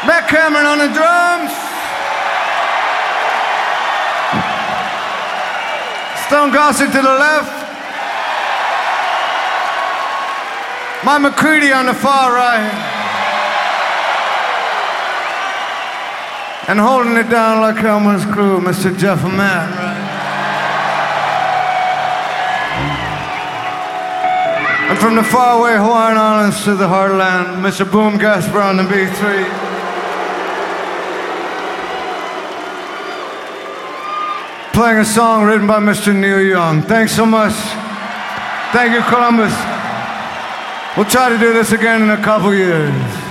Matt Cameron on the drums. Stone Gossett to the left. Mike McCready on the far right. And holding it down like Elmer's crew, Mr. Jeff and Matt, right? And from the faraway Hawaiian Islands to the heartland, Mr. Boom Gasper on the B3. Playing a song written by Mr. Neil Young. Thanks so much. Thank you, Columbus. We'll try to do this again in a couple years.